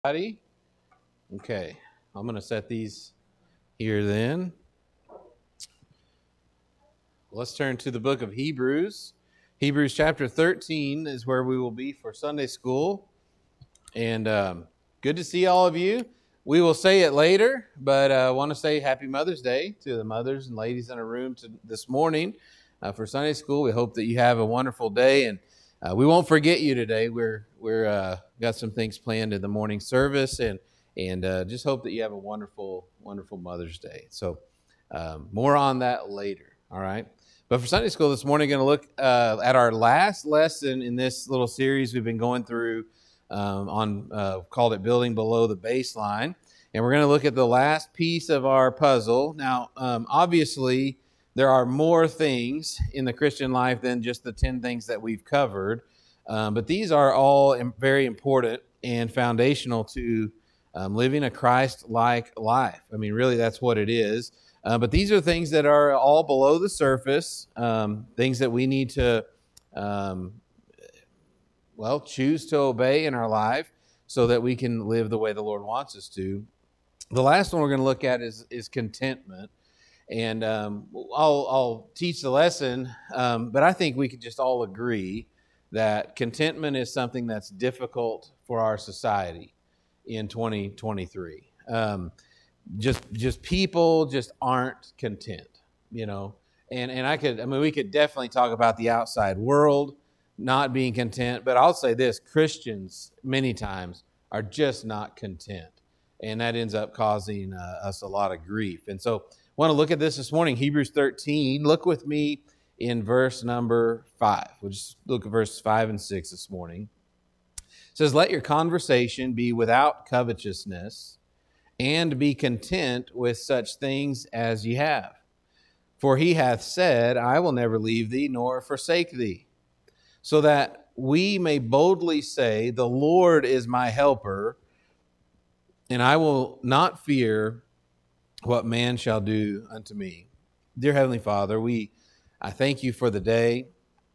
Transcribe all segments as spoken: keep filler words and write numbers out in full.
Everybody? Okay, I'm going to set these here then. Let's turn to the book of Hebrews. Hebrews chapter thirteen is where we will be for Sunday school. And um, good to see all of you. We will say it later, but I uh, want to say Happy Mother's Day to the mothers and ladies in our room to, this morning uh, for Sunday school. We hope that you have a wonderful day, and uh, we won't forget you today. We're we're uh, got some things planned in the morning service, and and uh, just hope that you have a wonderful wonderful Mother's Day. So um, more on that later. All right. But for Sunday school this morning, going to look uh, at our last lesson in this little series we've been going through. Um, on uh, called it Building Below the Baseline. And we're going to look at the last piece of our puzzle. Now, um, obviously, there are more things in the Christian life than just the ten things that we've covered. Um, but these are all very important and foundational to um, living a Christ-like life. I mean, really, that's what it is. Uh, but these are things that are all below the surface, um, things that we need to um, well, choose to obey in our life so that we can live the way the Lord wants us to. The last one we're going to look at is, is contentment. And um, I'll, I'll teach the lesson, um, but I think we could just all agree that contentment is something that's difficult for our society in twenty twenty-three. Um, just, just people just aren't content, you know. And, and I could, I mean, we could definitely talk about the outside world not being content, but I'll say this, Christians many times are just not content, and that ends up causing uh, us a lot of grief. And so I want to look at this this morning, Hebrews thirteen. Look with me in verse number five. We'll just look at verse five and six this morning. It says, "Let your conversation be without covetousness, and be content with such things as ye have. For he hath said, I will never leave thee nor forsake thee. So that we may boldly say, the Lord is my helper, and I will not fear what man shall do unto me." Dear Heavenly Father, we I thank you for the day.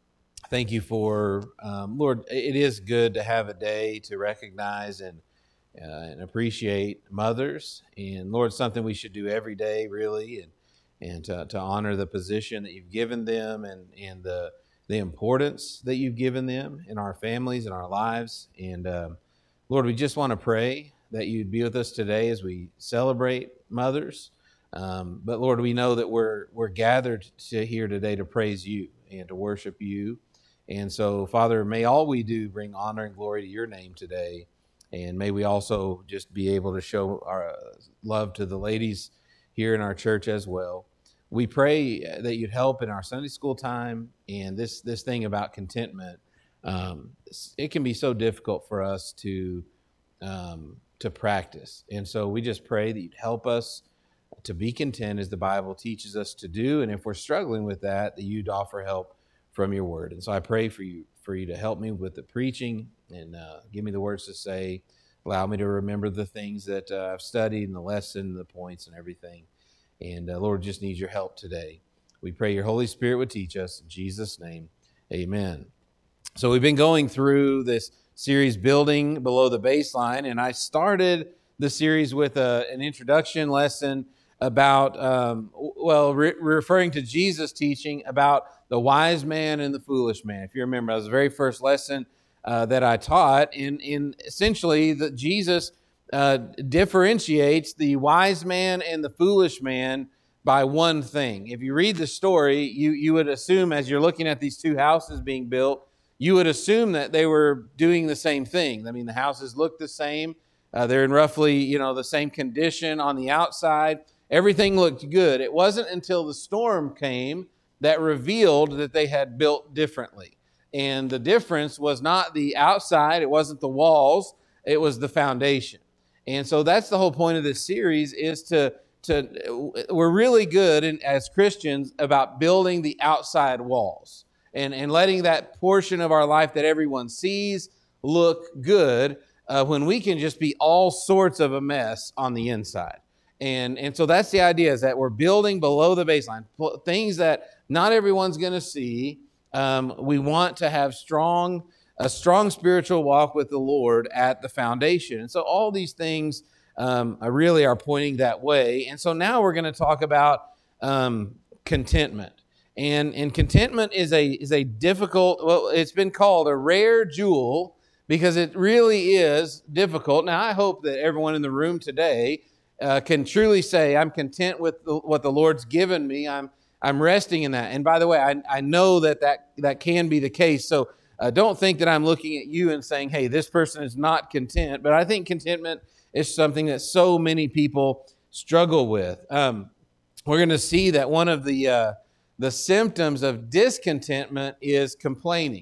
Thank you for, um, Lord, it is good to have a day to recognize and, uh, and appreciate mothers. And Lord, something we should do every day, really, and, and to, to honor the position that you've given them and, and the the importance that you've given them in our families and our lives. And um, Lord, we just want to pray that you'd be with us today as we celebrate mothers. Um, but Lord, we know that we're we're gathered to here today to praise you and to worship you. And so, Father, may all we do bring honor and glory to your name today. And may we also just be able to show our love to the ladies here in our church as well. We pray that you'd help in our Sunday school time, and this this thing about contentment. Um, it can be so difficult for us to um, to practice, and so we just pray that you'd help us to be content as the Bible teaches us to do. And if we're struggling with that, that you'd offer help from your word. And so I pray for you for you to help me with the preaching and uh, give me the words to say. Allow me to remember the things that uh, I've studied and the lesson, the points, and everything. And uh, Lord, just need your help today. We pray your Holy Spirit would teach us. In Jesus' name, amen. So we've been going through this series, Building Below the Baseline, and I started the series with a, an introduction lesson about, um, well, re- referring to Jesus' teaching about the wise man and the foolish man. If you remember, that was the very first lesson uh, that I taught. In, in essentially, the Jesus Uh, differentiates the wise man and the foolish man by one thing. If you read the story, you, you would assume, as you're looking at these two houses being built, you would assume that they were doing the same thing. I mean, the houses look the same. Uh, they're in roughly, you know, the same condition on the outside. Everything looked good. It wasn't until the storm came that revealed that they had built differently. And the difference was not the outside. It wasn't the walls. It was the foundation. And so that's the whole point of this series is to, to we're really good in, as Christians about building the outside walls and, and letting that portion of our life that everyone sees look good uh, when we can just be all sorts of a mess on the inside. And, and so that's the idea, is that we're building below the baseline, things that not everyone's going to see. Um, we want to have strong a strong spiritual walk with the Lord at the foundation. And so all these things um, really are pointing that way. And so now we're going to talk about um, contentment. And, and contentment is a, is a difficult, well, it's been called a rare jewel because it really is difficult. Now, I hope that everyone in the room today uh, can truly say, I'm content with the, what the Lord's given me. I'm I'm resting in that. And by the way, I, I know that, that that can be the case. So uh, don't think that I'm looking at you and saying, hey, this person is not content. But I think contentment is something that so many people struggle with. Um, we're going to see that one of the uh, the symptoms of discontentment is complaining.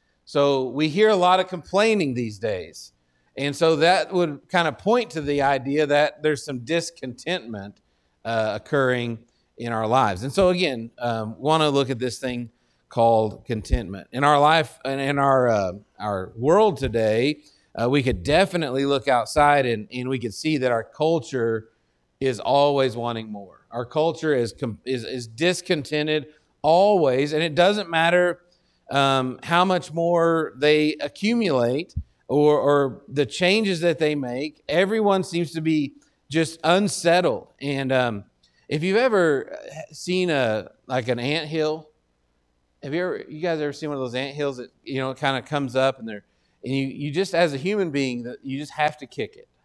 So we hear a lot of complaining these days. And so that would kind of point to the idea that there's some discontentment uh, occurring in our lives. And so again, um, want to look at this thing called contentment. In our life and in our uh, our world today, uh, we could definitely look outside and, and we could see that our culture is always wanting more. Our culture is is, is discontented always, and it doesn't matter um, how much more they accumulate or, or the changes that they make. Everyone seems to be just unsettled. And um, if you've ever seen a like an anthill, have you ever you guys ever seen one of those anthills that you know kind of comes up and they're and you you just as a human being that you just have to kick it.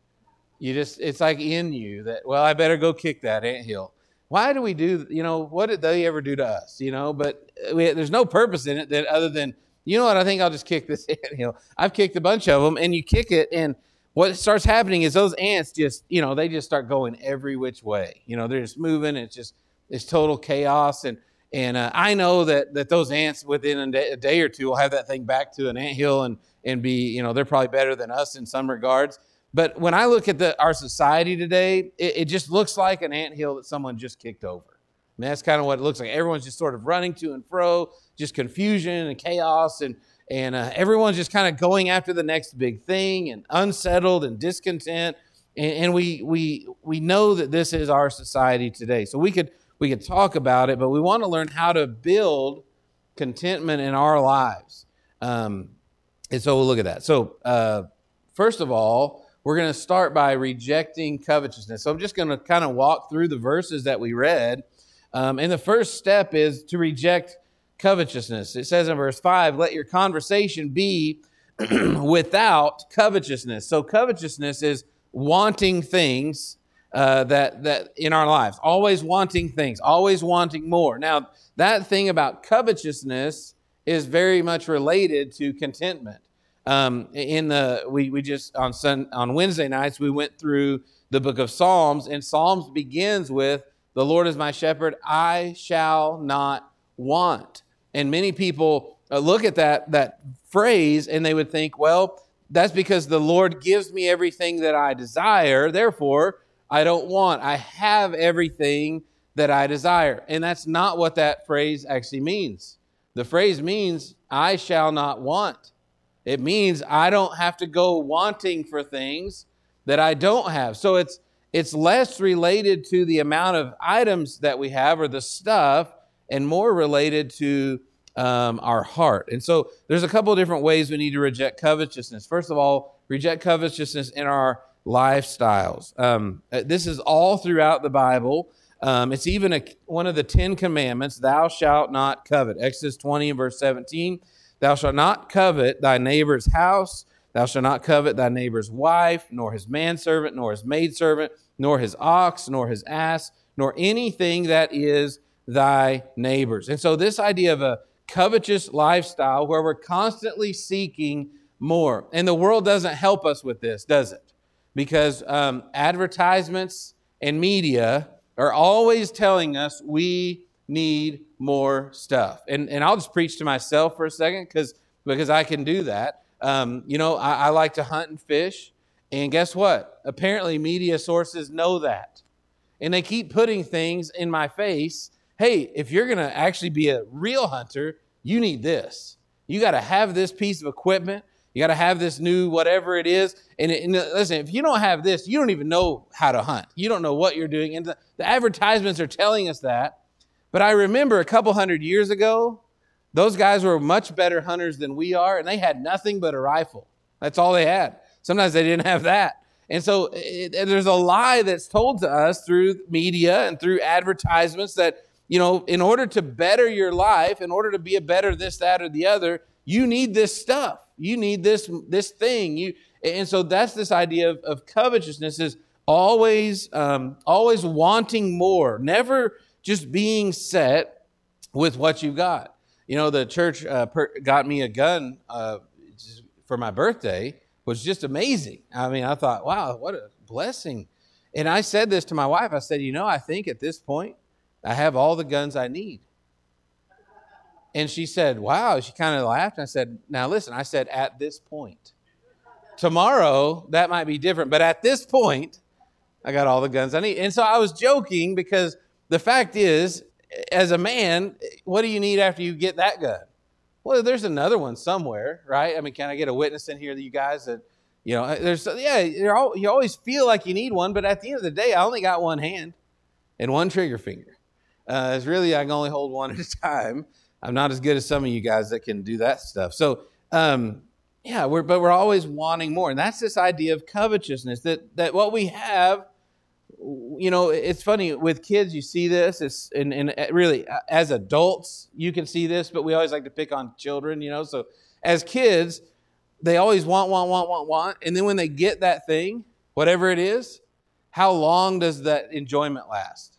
You just it's like in you that well I better go kick that anthill. Why do we do you know what did they ever do to us? You know, but we, there's no purpose in it that other than you know what I think I'll just kick this anthill. I've kicked a bunch of them, and you kick it and. What starts happening is those ants just, you know, they just start going every which way. You know, they're just moving. It's just, it's total chaos. And and uh, I know that that those ants within a day, a day or two will have that thing back to an anthill and and be, you know, they're probably better than us in some regards. But when I look at the our society today, it, it just looks like an anthill that someone just kicked over. I mean, that's kind of what it looks like. Everyone's just sort of running to and fro, just confusion and chaos and And uh, everyone's just kind of going after the next big thing and unsettled and discontent. And, and we we we know that this is our society today. So we could we could talk about it, but we want to learn how to build contentment in our lives. Um, and so we'll look at that. So uh, first of all, we're going to start by rejecting covetousness. So I'm just going to kind of walk through the verses that we read. Um, and the first step is to reject covetousness. It says in verse five, let your conversation be without covetousness. So covetousness is wanting things uh, that, that in our lives, always wanting things, always wanting more. Now, that thing about covetousness is very much related to contentment. Um, in the we we just on Sun, on Wednesday nights we went through the book of Psalms, and Psalms begins with the Lord is my shepherd, I shall not want. And many people uh, look at that that phrase and they would think, well, that's because the Lord gives me everything that I desire. Therefore, I don't want. I have everything that I desire. And that's not what that phrase actually means. The phrase means I shall not want. It means I don't have to go wanting for things that I don't have. So it's it's less related to the amount of items that we have or the stuff, and more related to um, our heart. And so there's a couple of different ways we need to reject covetousness. First of all, reject covetousness in our lifestyles. Um, this is all throughout the Bible. Um, it's even a, one of the Ten Commandments, thou shalt not covet. Exodus twenty and verse seventeen, thou shalt not covet thy neighbor's house, thou shalt not covet thy neighbor's wife, nor his manservant, nor his maidservant, nor his ox, nor his ass, nor anything that is thy neighbor's. And so this idea of a covetous lifestyle where we're constantly seeking more. And the world doesn't help us with this, does it? Because um, advertisements and media are always telling us we need more stuff. And, and I'll just preach to myself for a second because because I can do that. Um, you know, I, I like to hunt and fish. And guess what? Apparently media sources know that. And they keep putting things in my face. Hey, if you're going to actually be a real hunter, you need this. You got to have this piece of equipment. You got to have this new whatever it is. And, it, and listen, if you don't have this, you don't even know how to hunt. You don't know what you're doing. And the, the advertisements are telling us that. But I remember a couple hundred years ago, Those guys were much better hunters than we are, and they had nothing but a rifle. That's all they had. Sometimes they didn't have that. And so it, there's a lie that's told to us through media and through advertisements that, you know, in order to better your life, in order to be a better this, that, or the other, you need this stuff. You need this this thing. You and so that's this idea of, of covetousness is always um, always wanting more, never just being set with what you got. You know, the church uh, per, got me a gun uh, for my birthday, was just amazing. I mean, I thought, wow, what a blessing. And I said this to my wife. I said, you know, I think at this point, I have all the guns I need. And she said, wow. She kind of laughed. And I said, now listen, I said, at this point. Tomorrow, that might be different. But at this point, I got all the guns I need. And so I was joking because the fact is, as a man, what do you need after you get that gun? Well, there's another one somewhere, right? I mean, can I get a witness in here that you guys that, you know, there's, yeah, you're all, you always feel like you need one, but at the end of the day, I only got one hand and one trigger finger. Uh, it's really, I can only hold one at a time. I'm not as good as some of you guys that can do that stuff. So, um, yeah, we're, but we're always wanting more. And that's this idea of covetousness, that, that what we have, you know, it's funny with kids, you see this, it's, and, and really as adults, you can see this, but we always like to pick on children, you know, so as kids, they always want, want, want, want, want. And then when they get that thing, whatever it is, how long does that enjoyment last?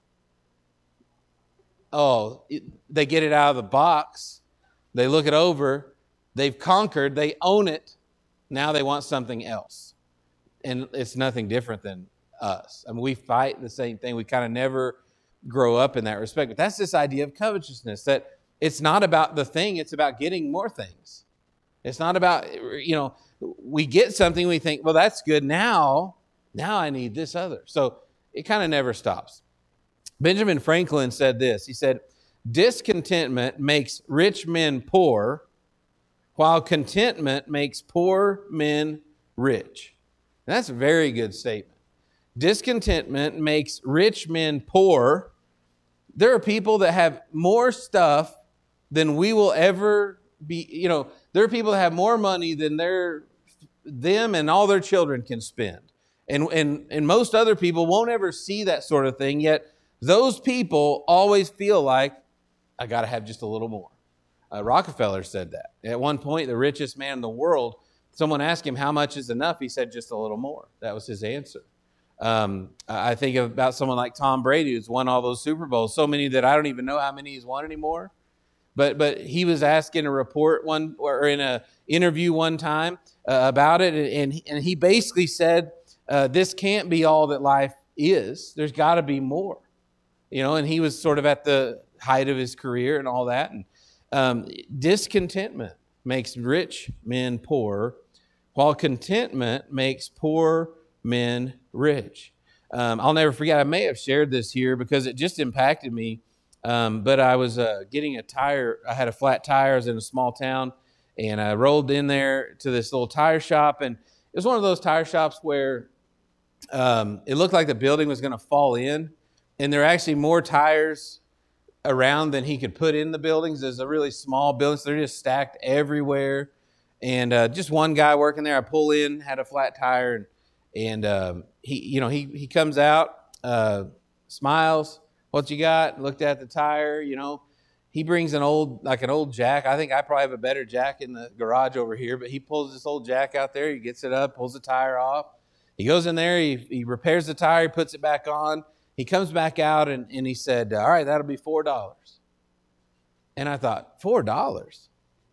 Oh, it, they get it out of the box. They look it over. They've conquered. They own it. Now they want something else. And it's nothing different than us. I mean, we fight the same thing. We kind of never grow up in that respect. But that's this idea of covetousness, that it's not about the thing. It's about getting more things. It's not about, you know, we get something, we think, well, that's good. Now, now I need this other. So it kind of never stops. Benjamin Franklin said this. He said, discontentment makes rich men poor, while contentment makes poor men rich. And that's a very good statement. Discontentment makes rich men poor. There are people that have more stuff than we will ever be, you know, there are people that have more money than their, them and all their children can spend. And, and, and most other people won't ever see that sort of thing, yet those people always feel like, I got to have just a little more. Uh, Rockefeller said that. At one point, the richest man in the world, someone asked him how much is enough. He said just a little more. That was his answer. Um, I think about someone like Tom Brady, who's won all those Super Bowls, so many that I don't even know how many he's won anymore. But but he was asked in a report one or in an interview one time uh, about it, and he, and he basically said, uh, "This can't be all that life is. There's got to be more." You know, and he was sort of at the height of his career and all that. And um, discontentment makes rich men poor, while contentment makes poor men rich. Um, I'll never forget. I may have shared this here because it just impacted me. Um, but I was uh, getting a tire. I had a flat tire. I was in a small town, and I rolled in there to this little tire shop. And it was one of those tire shops where um, it looked like the building was going to fall in. And there are actually more tires around than he could put in the buildings. There's a really small building, so they're just stacked everywhere. And uh, just one guy working there. I pull in, had a flat tire, and, and um, he, you know, he he comes out, uh, smiles. What you got? Looked at the tire, you know. He brings an old, like an old jack. I think I probably have a better jack in the garage over here, but he pulls this old jack out there. He gets it up, pulls the tire off. He goes in there, he, he repairs the tire, he puts it back on. He comes back out, and, and he said, all right, that'll be four dollars. And I thought, four dollars?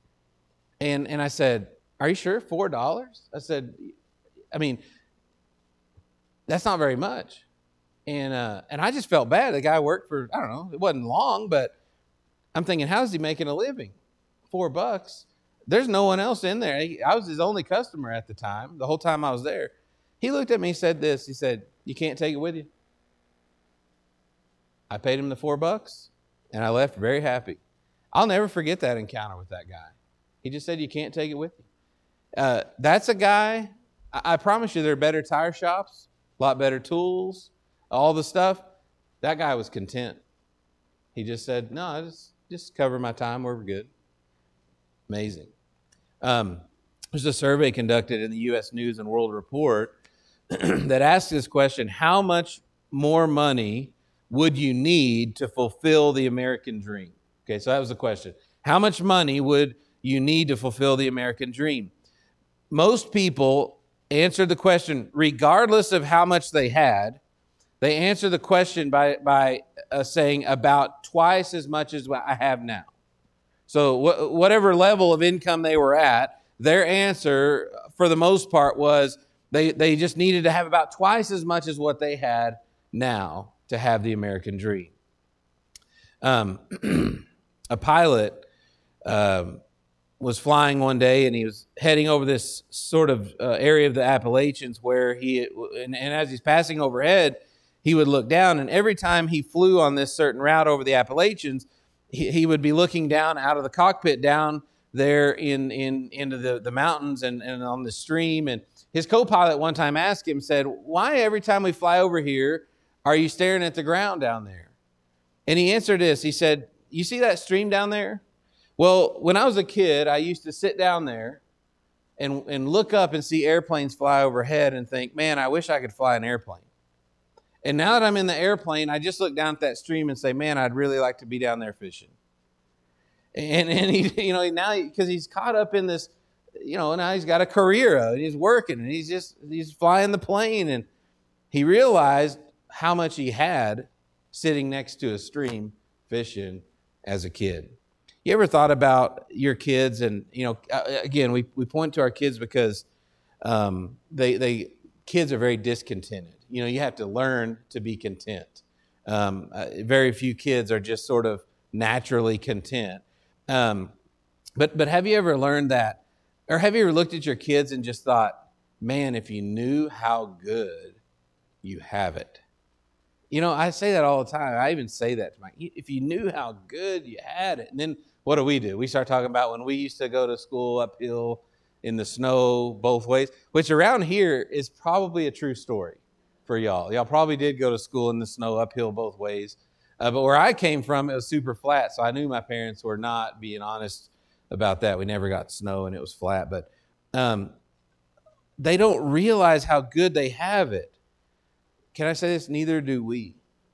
And, and I said, are you sure, four dollars? I said, I mean, that's not very much. And uh, and I just felt bad. The guy worked for, I don't know, it wasn't long, but I'm thinking, how's he making a living? Four bucks. There's no one else in there. He, I was his only customer at the time, the whole time I was there. He looked at me and said this. He said, you can't take it with you? I paid him the four bucks, and I left very happy. I'll never forget that encounter with that guy. He just said, you can't take it with you. Uh, that's a guy, I, I promise you there are better tire shops, a lot better tools, all the stuff. That guy was content. He just said, no, I just, just cover my time. We're good. Amazing. Um, there's a survey conducted in the U S News and World Report that asks this question: how much more money would you need to fulfill the American dream? Okay, so that was the question. How much money would you need to fulfill the American dream? Most people answered the question regardless of how much they had. They answered the question by, by uh, saying about twice as much as what I have now. So wh- whatever level of income they were at, their answer for the most part was they, they just needed to have about twice as much as what they had now to have the American dream. Um, a pilot um, was flying one day, and he was heading over this sort of uh, area of the Appalachians where he, and, and as he's passing overhead, he would look down, and every time he flew on this certain route over the Appalachians, he, he would be looking down out of the cockpit down there in, in into the, the mountains and, and on the stream. And his co-pilot one time asked him, said, why every time we fly over here are you staring at the ground down there? And he answered this. He said, you see that stream down there? Well, when I was a kid, I used to sit down there and, and look up and see airplanes fly overhead and think, man, I wish I could fly an airplane. And now that I'm in the airplane, I just look down at that stream and say, man, I'd really like to be down there fishing. And, and he, you know, now because he's caught up in this, you know, now he's got a career and he's working and he's just, he's flying the plane. And he realized how much he had sitting next to a stream fishing as a kid. You ever thought about your kids? And, you know, again, we, we point to our kids because um, they, they, kids are very discontented. You know, you have to learn to be content. Um, uh, very few kids are just sort of naturally content. Um, but but have you ever learned that, or have you ever looked at your kids and just thought, man, if you knew how good you have it. You know, I say that all the time. I even say that to my, if you knew how good you had it. And then what do we do? We start talking about when we used to go to school uphill in the snow both ways, which around here is probably a true story for y'all. Y'all probably did go to school in the snow uphill both ways. Uh, but where I came from, it was super flat. So I knew my parents were not being honest about that. We never got snow and it was flat. But um, they don't realize how good they have it. Can I say this? Neither do we.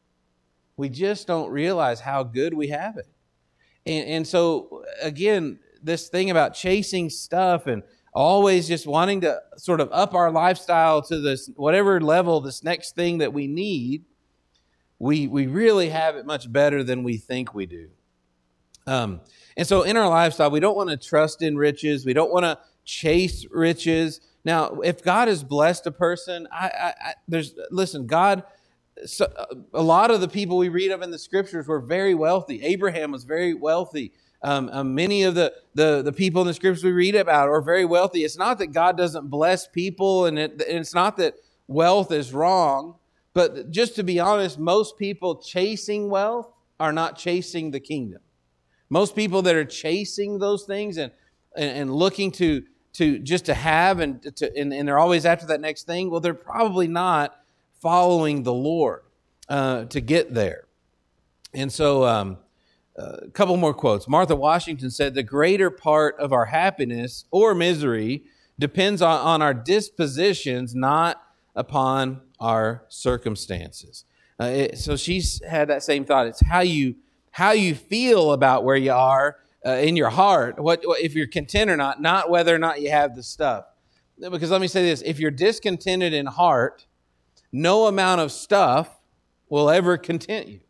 We just don't realize how good we have it. And, and so, again, this thing about chasing stuff and always just wanting to sort of up our lifestyle to this whatever level, this next thing that we need, we we really have it much better than we think we do. Um, and so in our lifestyle, we don't want to trust in riches. We don't want to chase riches. Now, if God has blessed a person, I, I, I there's listen, God, so, a lot of the people we read of in the scriptures were very wealthy. Abraham was very wealthy. Um, um, many of the, the, the people in the scriptures we read about are very wealthy. It's not that God doesn't bless people, and, it, and it's not that wealth is wrong. But just to be honest, most people chasing wealth are not chasing the kingdom. Most people that are chasing those things and, and, and looking to, to just to have and, to, and, and they're always after that next thing, well, they're probably not following the Lord uh, to get there. And so um, a couple more quotes. Martha Washington said, the greater part of our happiness or misery depends on, on our dispositions, not upon our circumstances. Uh, it, so she's had that same thought. It's how you how you feel about where you are uh, in your heart, what if you're content or not, not whether or not you have the stuff. Because let me say this, if you're discontented in heart, no amount of stuff will ever content you.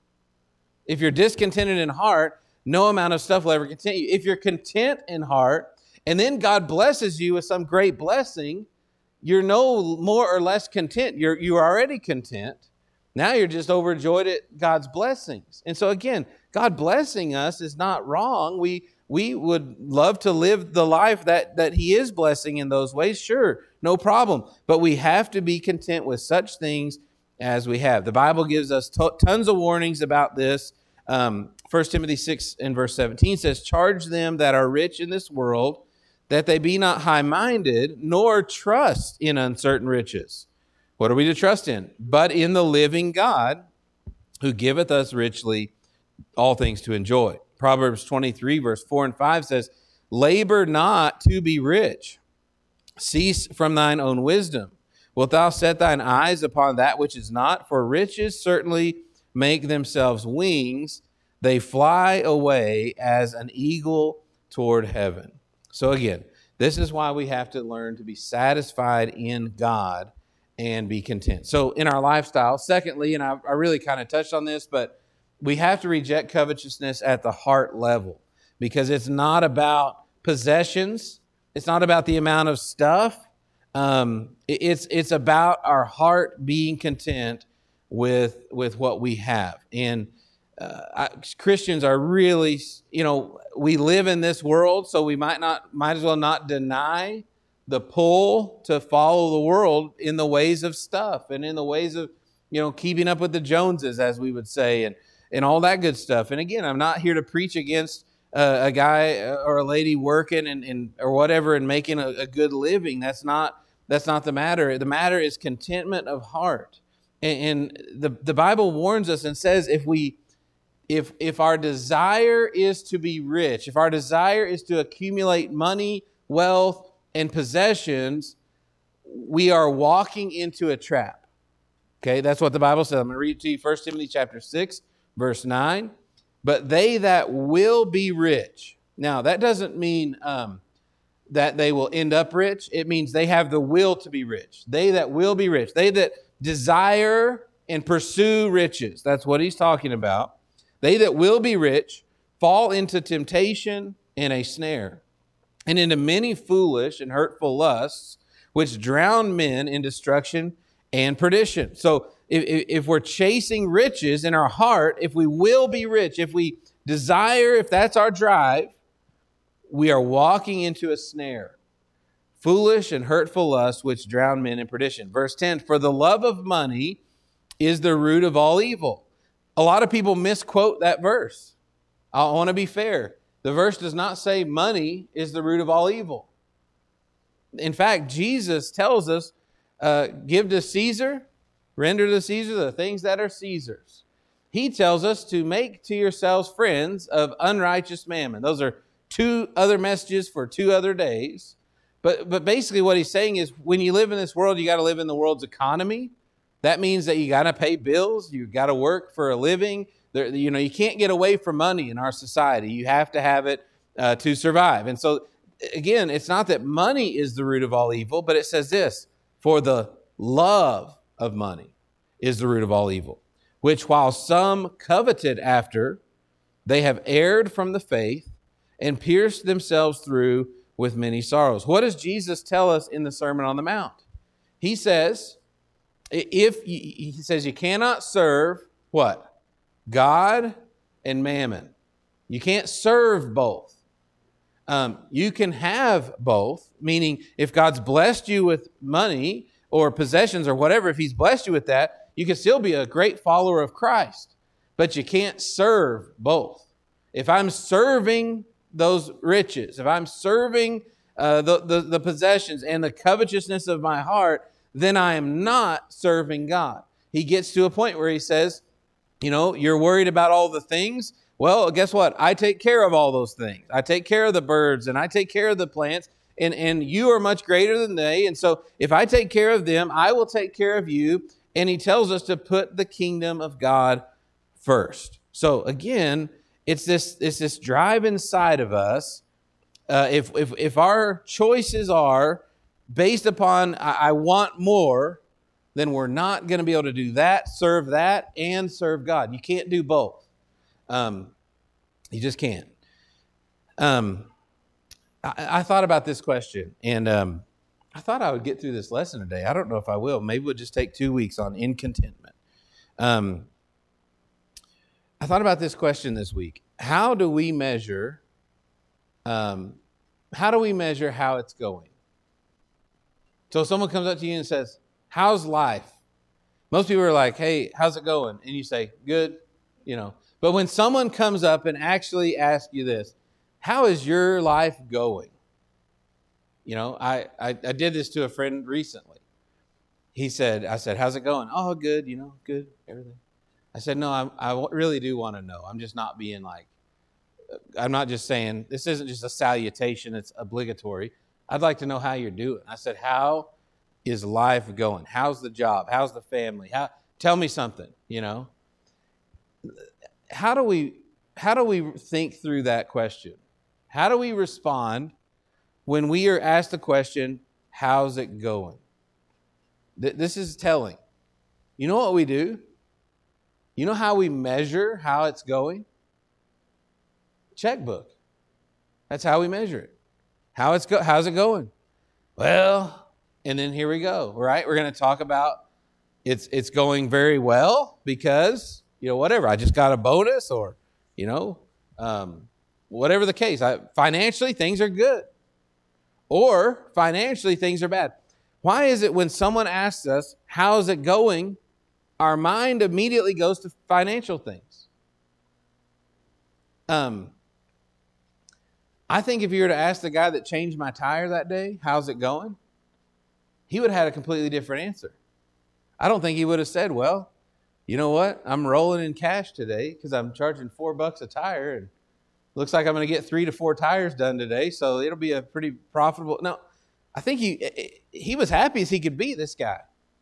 If you're discontented in heart, no amount of stuff will ever content you. If you're content in heart, and then God blesses you with some great blessing, you're no more or less content. You're you're already content. Now you're just overjoyed at God's blessings. And so again, God blessing us is not wrong. We we would love to live the life that, that He is blessing in those ways. Sure, no problem. But we have to be content with such things as we have. The Bible gives us t- tons of warnings about this. Um, First Timothy six and verse seventeen says, charge them that are rich in this world, that they be not high-minded, nor trust in uncertain riches. What are we to trust in? But in the living God, who giveth us richly all things to enjoy. Proverbs twenty-three, verse four and five says, labor not to be rich. Cease from thine own wisdom. Wilt thou set thine eyes upon that which is not? For riches certainly make themselves wings. They fly away as an eagle toward heaven. So again, this is why we have to learn to be satisfied in God and be content. So in our lifestyle, secondly, and I, I really kind of touched on this, but we have to reject covetousness at the heart level, because it's not about possessions. It's not about the amount of stuff. Um, it, it's it's about our heart being content with with what we have. And uh, I, Christians are really, you know, we live in this world, so we might not might as well not deny the pull to follow the world in the ways of stuff and in the ways of, you know, keeping up with the Joneses, as we would say, and and all that good stuff. And again, I'm not here to preach against uh, a guy or a lady working and, and or whatever and making a, a good living. That's not that's not the matter. The matter is contentment of heart. And, and the the Bible warns us and says if we if if our desire is to be rich, if our desire is to accumulate money, wealth, and possessions, we are walking into a trap. Okay, that's what the Bible says. I'm going to read it to you, First Timothy chapter six, verse nine. But they that will be rich. Now, that doesn't mean um, that they will end up rich. It means they have the will to be rich. They that will be rich. They that desire and pursue riches. That's what he's talking about. They that will be rich fall into temptation and a snare, and into many foolish and hurtful lusts, which drown men in destruction and perdition. So if, if we're chasing riches in our heart, if we will be rich, if we desire, if that's our drive, we are walking into a snare. Foolish and hurtful lusts, which drown men in perdition. Verse ten, for the love of money is the root of all evil. A lot of people misquote that verse. I want to be fair. The verse does not say money is the root of all evil. In fact, Jesus tells us, uh, give to Caesar, render to Caesar the things that are Caesar's. He tells us to make to yourselves friends of unrighteous mammon. Those are two other messages for two other days. But, but basically what he's saying is when you live in this world, you got to live in the world's economy. That means that you got to pay bills. You got to work for a living. There, you know, you can't get away from money in our society. You have to have it uh, to survive. And so, again, it's not that money is the root of all evil, but it says this, for the love of money is the root of all evil, which while some coveted after, they have erred from the faith and pierced themselves through with many sorrows. What does Jesus tell us in the Sermon on the Mount? He says, if he says you cannot serve what? God and mammon. You can't serve both. Um, you can have both, meaning if God's blessed you with money or possessions or whatever, if he's blessed you with that, you can still be a great follower of Christ, but you can't serve both. If I'm serving those riches, if I'm serving uh, the, the, the possessions and the covetousness of my heart, then I am not serving God. He gets to a point where he says, you know, you're worried about all the things. Well, guess what? I take care of all those things. I take care of the birds and I take care of the plants, and, and you are much greater than they. And so if I take care of them, I will take care of you. And he tells us to put the kingdom of God first. So again, it's this, it's this drive inside of us. Uh, if, if, if our choices are based upon I, I want more, then we're not going to be able to do that, serve that, and serve God. You can't do both. Um, you just can't. Um, I, I thought about this question, and um, I thought I would get through this lesson today. I don't know if I will. Maybe we'll just take two weeks on incontentment. Um, I thought about this question this week. How do we measure, um, how do we measure how it's going? So someone comes up to you and says, how's life? Most people are like, hey, how's it going? And you say, good, you know. But when someone comes up and actually asks you this, how is your life going? You know, I, I, I did this to a friend recently. He said, I said, how's it going? Oh, good, you know, good, everything. I said, no, I, I really do want to know. I'm just not being like, I'm not just saying, this isn't just a salutation, it's obligatory. I'd like to know how you're doing. I said, how is life going? How's the job? How's the family? How? Tell me something, you know? How do we, how do we think through that question? How do we respond when we are asked the question, how's it going? Th- this is telling. You know what we do? You know how we measure how it's going? Checkbook. That's how we measure it. How it's go, how's it going? Well, and then here we go, right? We're going to talk about it's it's going very well because, you know, whatever. I just got a bonus or, you know, um, whatever the case. I, financially, things are good. Or financially, things are bad. Why is it when someone asks us, how's it going, our mind immediately goes to financial things? Um, I think if you were to ask the guy that changed my tire that day, how's it going? He would have had a completely different answer. I don't think he would have said, well, you know what? I'm rolling in cash today because I'm charging four bucks a tire and looks like I'm going to get three to four tires done today, so it'll be a pretty profitable. No, I think he he was happy as he could be, this guy.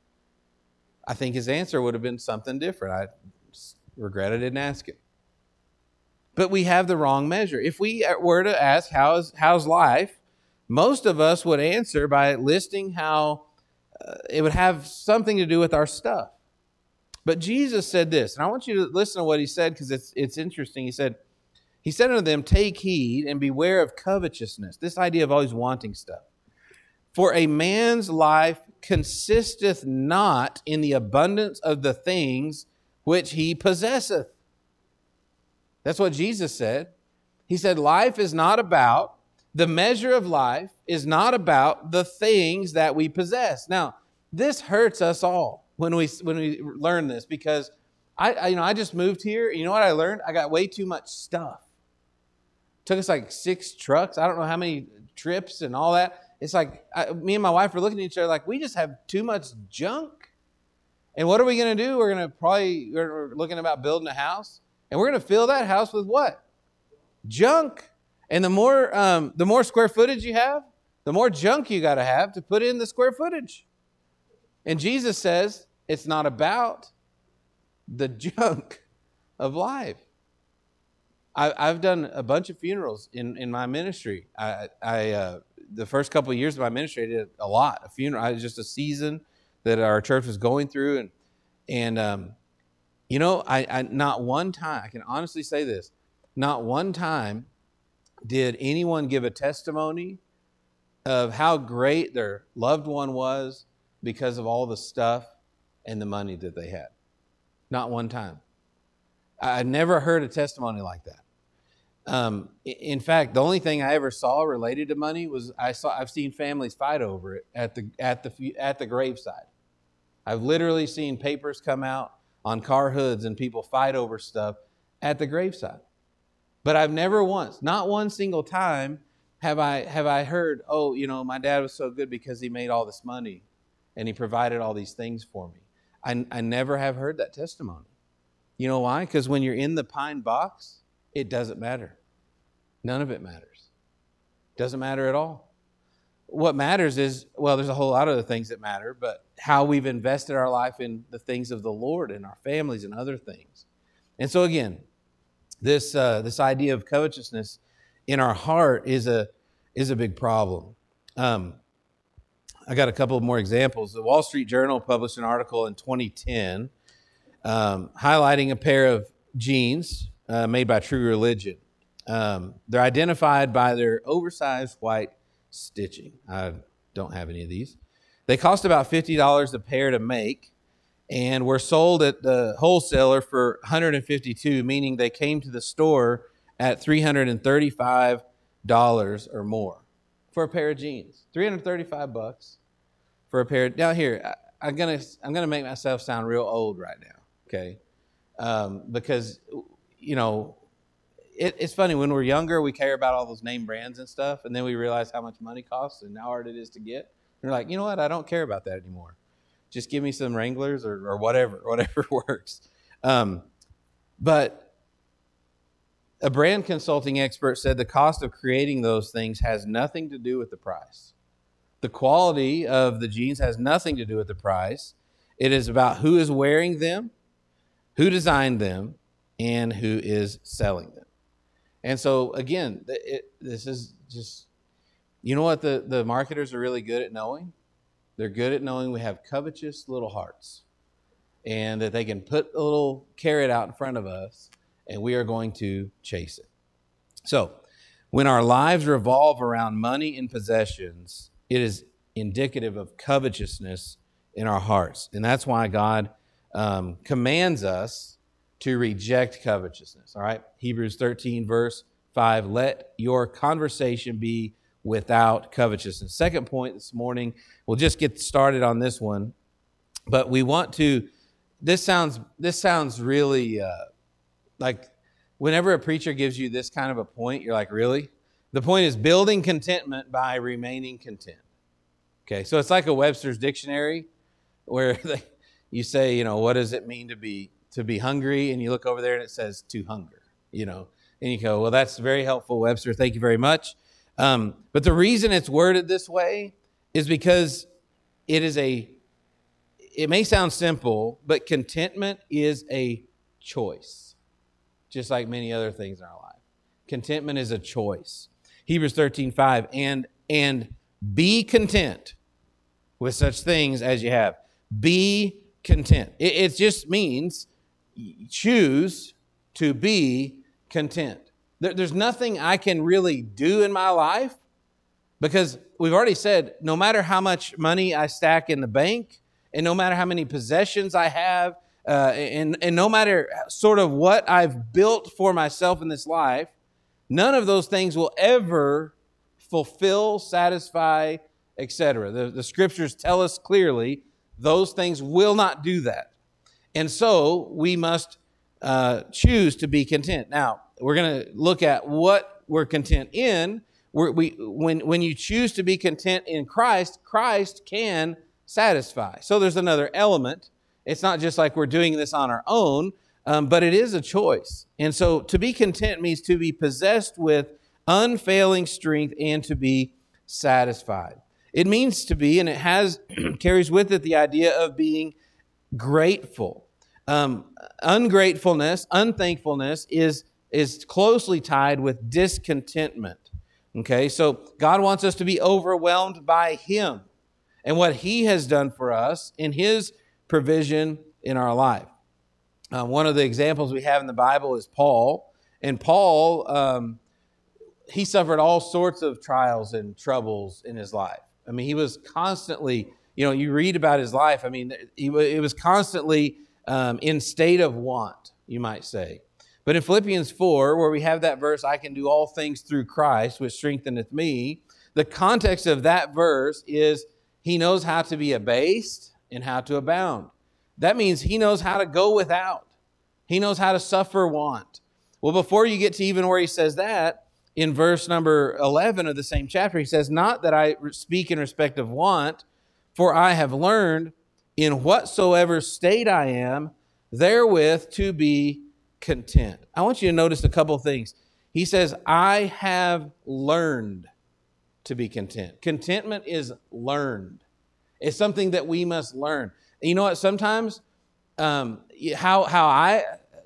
I think his answer would have been something different. I regret I didn't ask him. But we have the wrong measure. If we were to ask, how's, how's life, most of us would answer by listing how uh, it would have something to do with our stuff. But Jesus said this, and I want you to listen to what he said because it's, it's interesting. He said, He said unto them, take heed and beware of covetousness. This idea of always wanting stuff. For a man's life consisteth not in the abundance of the things which he possesseth. That's what Jesus said. He said life is not about, the measure of life is not about the things that we possess. Now, this hurts us all when we when we learn this because I, I you know I just moved here. You know what I learned? I got way too much stuff. Took us like six trucks. I don't know how many trips and all that. It's like I, me and my wife were looking at each other like we just have too much junk. And what are we going to do? We're going to probably, we're looking about building a house. And we're going to fill that house with what? Junk. And the more, um, the more square footage you have, the more junk you got to have to put in the square footage. And Jesus says it's not about the junk of life. I, I've done a bunch of funerals in, in my ministry. I, I uh, the first couple of years of my ministry, I did a lot of funeral. I was just a season that our church was going through, and and um, you know, I, I not one time I can honestly say this, not one time did anyone give a testimony of how great their loved one was because of all the stuff and the money that they had. Not one time. I never heard a testimony like that. Um, in fact, the only thing I ever saw related to money was I saw I've seen families fight over it at the at the at the graveside. I've literally seen papers come out on car hoods and people fight over stuff at the graveside. But I've never once, not one single time, have I have I heard, oh, you know, my dad was so good because he made all this money and he provided all these things for me. I, I never have heard that testimony. You know why? Because when you're in the pine box, it doesn't matter. None of it matters. Doesn't matter at all. What matters is, well, there's a whole lot of other things that matter, but how we've invested our life in the things of the Lord and our families and other things. And so again, this uh, this idea of covetousness in our heart is a is a big problem. Um, I got a couple of more examples. The Wall Street Journal published an article in twenty ten um, highlighting a pair of jeans uh, made by True Religion. Um, they're identified by their oversized white stitching. I don't have any of these. They cost about fifty dollars a pair to make and were sold at the wholesaler for one hundred fifty-two dollars, meaning they came to the store at three hundred thirty-five dollars or more for a pair of jeans. three hundred thirty-five bucks for a pair. Now here, I, I'm gonna I'm gonna make myself sound real old right now, okay? Um, because you know, it, it's funny when we're younger, we care about all those name brands and stuff, and then we realize how much money costs and how hard it is to get. And we're like, you know what? I don't care about that anymore. Just give me some Wranglers or, or whatever, whatever works. Um, but a brand consulting expert said the cost of creating those things has nothing to do with the price. The quality of the jeans has nothing to do with the price. It is about who is wearing them, who designed them, and who is selling them. And so, again, it, this is just, you know what the, the marketers are really good at knowing? They're good at knowing we have covetous little hearts and that they can put a little carrot out in front of us and we are going to chase it. So, when our lives revolve around money and possessions, it is indicative of covetousness in our hearts. And that's why God um, commands us to reject covetousness. All right. Hebrews thirteen, verse five, let your conversation be without covetousness. Second point this morning, we'll just get started on this one. But we want to, this sounds, this sounds really uh, like whenever a preacher gives you this kind of a point, you're like, really? The point is building contentment by remaining content. Okay, so it's like a Webster's dictionary where they, you say, you know, what does it mean to be to be hungry? And you look over there and it says to hunger, you know. And you go, well, that's very helpful, Webster. Thank you very much. Um, but the reason it's worded this way is because it is a, it may sound simple, but contentment is a choice, just like many other things in our life. Contentment is a choice. Hebrews thirteen five, and and be content with such things as you have. Be content. It, it just means choose to be content. There, there's nothing I can really do in my life because we've already said no matter how much money I stack in the bank and no matter how many possessions I have uh, and, and no matter sort of what I've built for myself in this life, none of those things will ever fulfill, satisfy, et cetera. The, the scriptures tell us clearly those things will not do that. And so we must uh, choose to be content. Now, we're going to look at what we're content in. We're, we, when, when you choose to be content in Christ, Christ can satisfy. So there's another element. It's not just like we're doing this on our own, um, but it is a choice. And so to be content means to be possessed with unfailing strength and to be satisfied. It means to be, and it has carries with it the idea of being grateful. Um, ungratefulness, unthankfulness is, is closely tied with discontentment. Okay, so God wants us to be overwhelmed by Him and what He has done for us in His provision in our life. Uh, one of the examples we have in the Bible is Paul. And Paul, um, he suffered all sorts of trials and troubles in his life. I mean, he was constantly, you know, you read about his life. I mean, he, it was constantly um, in state of want, you might say. But in Philippians four, where we have that verse, I can do all things through Christ, which strengtheneth me, the context of that verse is he knows how to be abased and how to abound. That means he knows how to go without. He knows how to suffer want. Well, before you get to even where he says that, in verse number eleven of the same chapter, he says, not that I speak in respect of want, for I have learned in whatsoever state I am, therewith to be content. I want you to notice a couple things. He says, I have learned to be content. Contentment is learned. It's something that we must learn. And you know what? Sometimes um, how how I,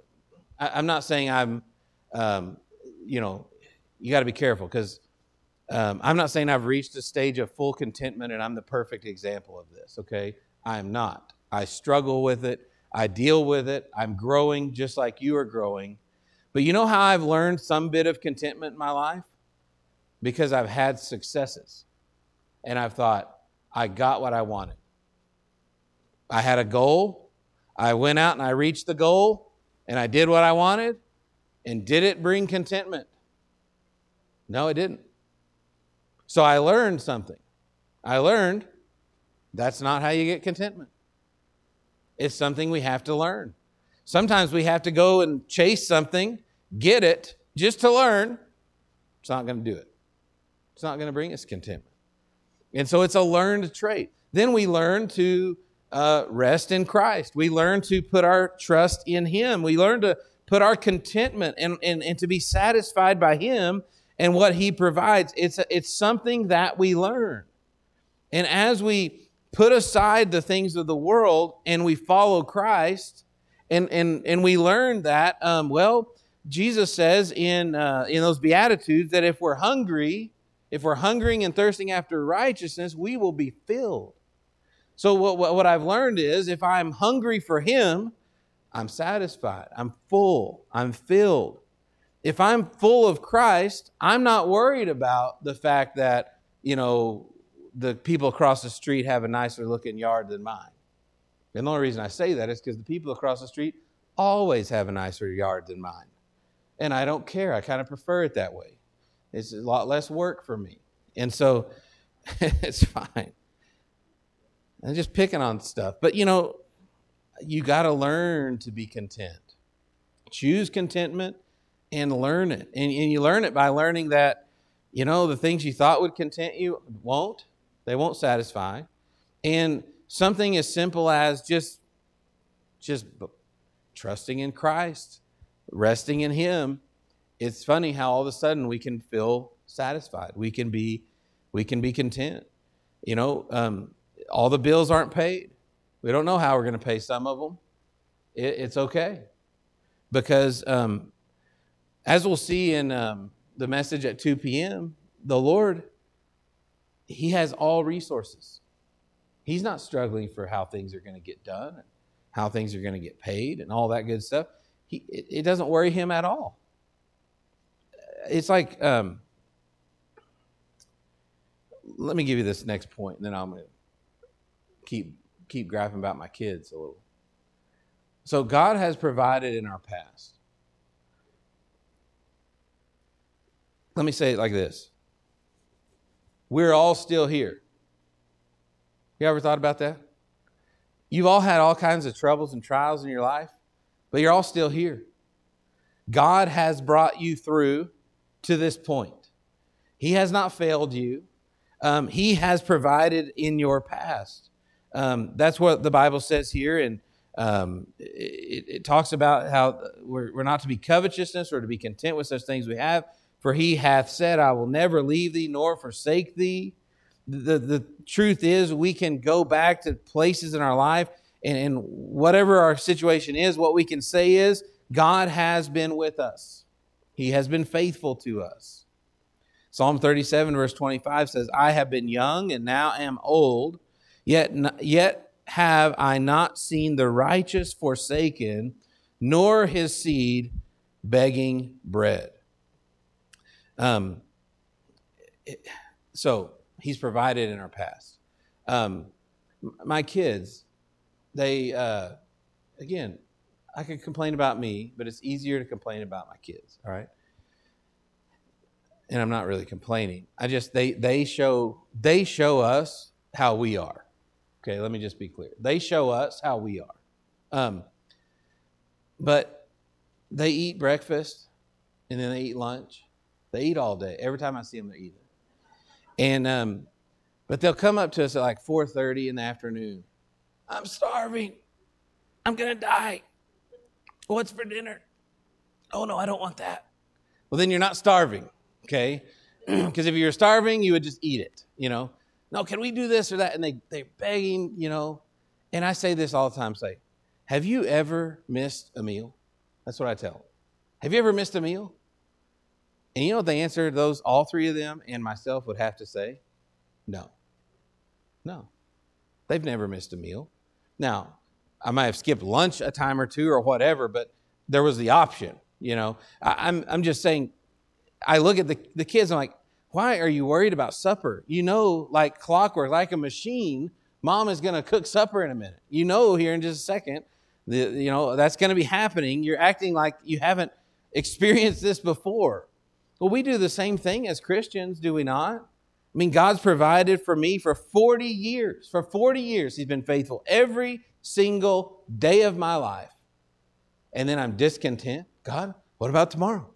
I I'm not saying I'm, um, you know, you got to be careful because um, I'm not saying I've reached a stage of full contentment and I'm the perfect example of this. Okay, I am not. I struggle with it. I deal with it. I'm growing just like you are growing. But you know how I've learned some bit of contentment in my life? Because I've had successes. And I've thought, I got what I wanted. I had a goal. I went out and I reached the goal. And I did what I wanted. And did it bring contentment? No, it didn't. So I learned something. I learned that's not how you get contentment. It's something we have to learn. Sometimes we have to go and chase something, get it, just to learn. It's not going to do it. It's not going to bring us contentment. And so it's a learned trait. Then we learn to uh, rest in Christ. We learn to put our trust in Him. We learn to put our contentment and, and, and to be satisfied by Him and what He provides. It's, a, it's something that we learn. And as we put aside the things of the world and we follow Christ, and, and, and we learn that, um, well, Jesus says in, uh, in those Beatitudes that if we're hungry, if we're hungering and thirsting after righteousness, we will be filled. So what, what, what I've learned is if I'm hungry for Him, I'm satisfied, I'm full, I'm filled. If I'm full of Christ, I'm not worried about the fact that, you know, the people across the street have a nicer looking yard than mine. And the only reason I say that is because the people across the street always have a nicer yard than mine. And I don't care. I kind of prefer it that way. It's a lot less work for me. And so it's fine. I'm just picking on stuff. But, you know, you got to learn to be content. Choose contentment and learn it. And, and you learn it by learning that, you know, the things you thought would content you won't. They won't satisfy. And something as simple as just, just trusting in Christ, resting in Him. It's funny how all of a sudden we can feel satisfied. We can be, we can be content. You know, um, all the bills aren't paid. We don't know how we're going to pay some of them. It, it's okay. Because um, as we'll see in um, the message at two p.m., the Lord, He has all resources. He's not struggling for how things are going to get done, and how things are going to get paid and all that good stuff. He, it, it doesn't worry Him at all. It's like, um, let me give you this next point, and then I'm going to keep keep griping about my kids a little. So God has provided in our past. Let me say it like this. We're all still here. You ever thought about that? You've all had all kinds of troubles and trials in your life, but you're all still here. God has brought you through to this point. He has not failed you. Um, he has provided in your past. Um, that's what the Bible says here, and um, it, it talks about how we're, we're not to be covetousness or to be content with such things we have. For He hath said, I will never leave thee nor forsake thee. The, the truth is we can go back to places in our life, and, and whatever our situation is, what we can say is God has been with us. He has been faithful to us. Psalm thirty-seven verse twenty-five says, I have been young and now am old, yet, yet have I not seen the righteous forsaken, nor his seed begging bread. Um, it, so He's provided in our past. Um, my kids, they, uh, again, I could complain about me, but it's easier to complain about my kids, all right? And I'm not really complaining. I just, they they show, they show us how we are. Okay, let me just be clear. They show us how we are. Um, but they eat breakfast, and then they eat lunch. They eat all day. Every time I see them, they're eating. And um, but they'll come up to us at like four thirty in the afternoon. I'm starving. I'm going to die. What's for dinner? Oh, no, I don't want that. Well, then you're not starving, okay? Because if you're starving, you would just eat it, you know? No, can we do this or that? And they, they're begging, you know? And I say this all the time, say, have you ever missed a meal? That's what I tell them. Have you ever missed a meal? And you know what the answer to those, all three of them and myself would have to say? No. No. They've never missed a meal. Now, I might have skipped lunch a time or two or whatever, but there was the option, you know. I, I'm I'm just saying, I look at the, the kids, I'm like, why are you worried about supper? You know, like clockwork, like a machine, Mom is going to cook supper in a minute. You know here in just a second, the, you know, that's going to be happening. You're acting like you haven't experienced this before. Well, we do the same thing as Christians, do we not? I mean, God's provided for me for forty years. For forty years, He's been faithful every single day of my life. And then I'm discontent. God, what about tomorrow?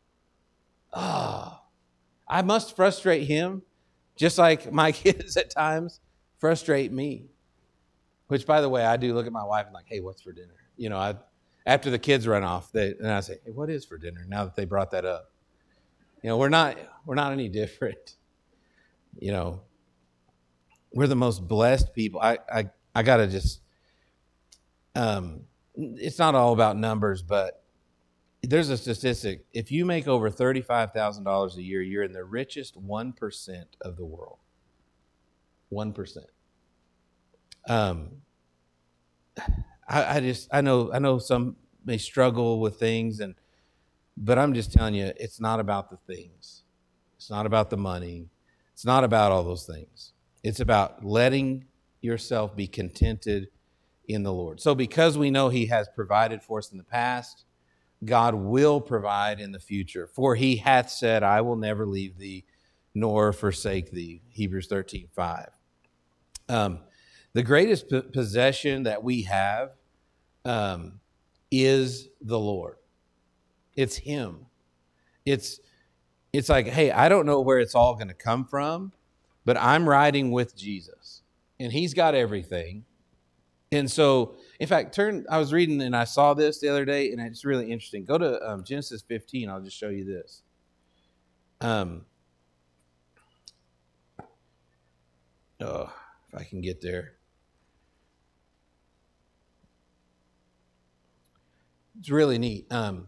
Ah, oh, I must frustrate Him just like my kids at times frustrate me. Which, by the way, I do look at my wife and like, hey, what's for dinner? You know, I after the kids run off, they, and I say, hey, what is for dinner now that they brought that up? You know, we're not, we're not any different. You know, we're the most blessed people. I, I, I got to just, um, it's not all about numbers, but there's a statistic. If you make over thirty-five thousand dollars a year, you're in the richest one percent of the world. one percent. Um, I, I just, I know, I know some may struggle with things, and, but I'm just telling you, it's not about the things. It's not about the money. It's not about all those things. It's about letting yourself be contented in the Lord. So because we know he has provided for us in the past, God will provide in the future. For he hath said, I will never leave thee nor forsake thee. Hebrews thirteen five. Um, the greatest p- possession that we have um, is the Lord. It's him. It's, it's like, hey, I don't know where it's all going to come from, but I'm riding with Jesus, and he's got everything. And so, in fact, turn. I was reading and I saw this the other day, and it's really interesting. Go to um, Genesis fifteen. I'll just show you this. Um, oh, if I can get there. It's really neat. Um,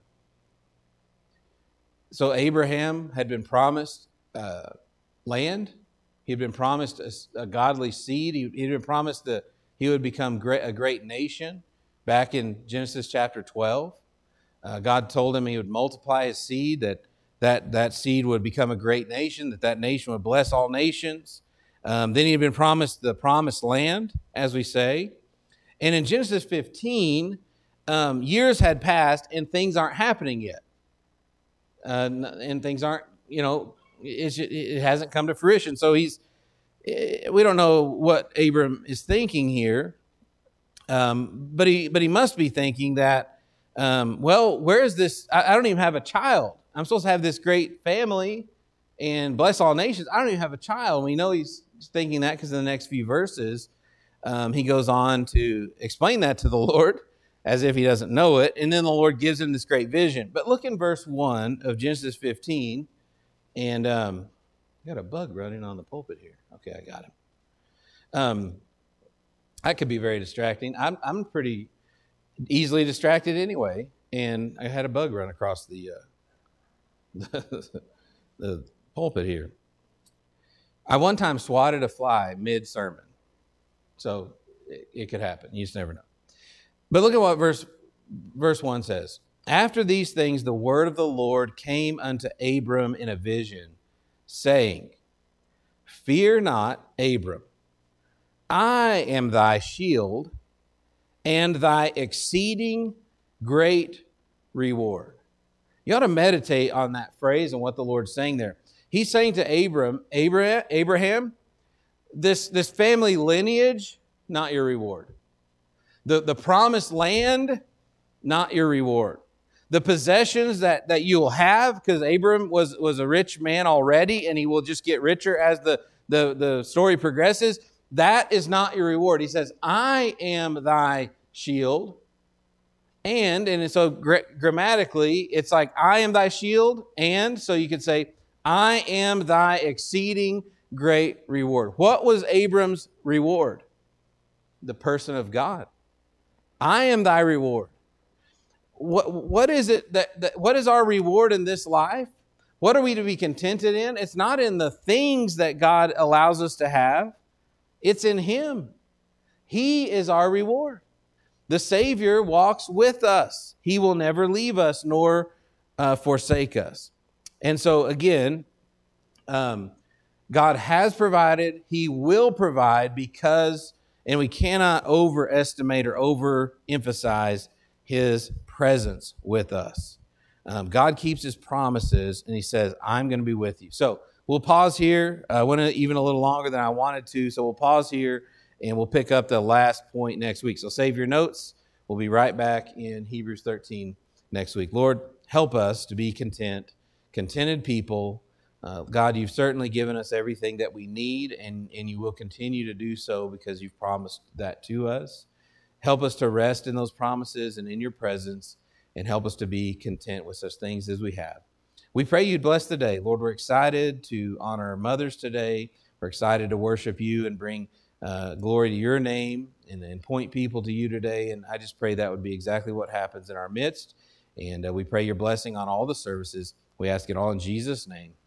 so Abraham had been promised uh, land. He had been promised a, a godly seed. He had been promised that he would become great, a great nation. Back in Genesis chapter twelve, uh, God told him he would multiply his seed, that, that that seed would become a great nation, that that nation would bless all nations. Um, then he had been promised the promised land, as we say. And in Genesis fifteen, um, years had passed and things aren't happening yet. Uh, and things aren't, you know, it, it hasn't come to fruition. So he's, we don't know what Abram is thinking here, um, but he but he must be thinking that, um, well, where is this? I, I don't even have a child. I'm supposed to have this great family and bless all nations. I don't even have a child. We know he's thinking that because in the next few verses, um, he goes on to explain that to the Lord as if he doesn't know it. And then the Lord gives him this great vision. But look in verse one of Genesis fifteen. And um, I got a bug running on the pulpit here. Okay, I got him. Um, that could be very distracting. I'm I'm pretty easily distracted anyway. And I had a bug run across the, uh, the, the pulpit here. I one time swatted a fly mid-sermon. So it, it could happen. You just never know. But look at what verse, verse one says. After these things, the word of the Lord came unto Abram in a vision, saying, Fear not, Abram. I am thy shield and thy exceeding great reward. You ought to meditate on that phrase and what the Lord's saying there. He's saying to Abram, Abraham, Abraham, this, this family lineage, not your reward. The, the promised land, not your reward. The possessions that, that you'll have, because Abram was, was a rich man already, and he will just get richer as the, the, the story progresses, that is not your reward. He says, I am thy shield. And, and so gra- grammatically, it's like, I am thy shield, and, so you could say, I am thy exceeding great reward. What was Abram's reward? The person of God. I am thy reward. What, what is it that, that, what is our reward in this life? What are we to be contented in? It's not in the things that God allows us to have. It's in him. He is our reward. The Savior walks with us. He will never leave us nor uh, forsake us. And so again, um, God has provided. He will provide because, and we cannot overestimate or overemphasize his presence with us. Um, God keeps his promises, and he says, I'm going to be with you. So we'll pause here. I went even a little longer than I wanted to, so we'll pause here, and we'll pick up the last point next week. So save your notes. We'll be right back in Hebrews thirteen next week. Lord, help us to be content, contented people. Uh, God, you've certainly given us everything that we need, and, and you will continue to do so because you've promised that to us. Help us to rest in those promises and in your presence, and help us to be content with such things as we have. We pray you'd bless the day. Lord, we're excited to honor mothers today. We're excited to worship you and bring uh, glory to your name and, and point people to you today. And I just pray that would be exactly what happens in our midst. And uh, we pray your blessing on all the services. We ask it all in Jesus' name.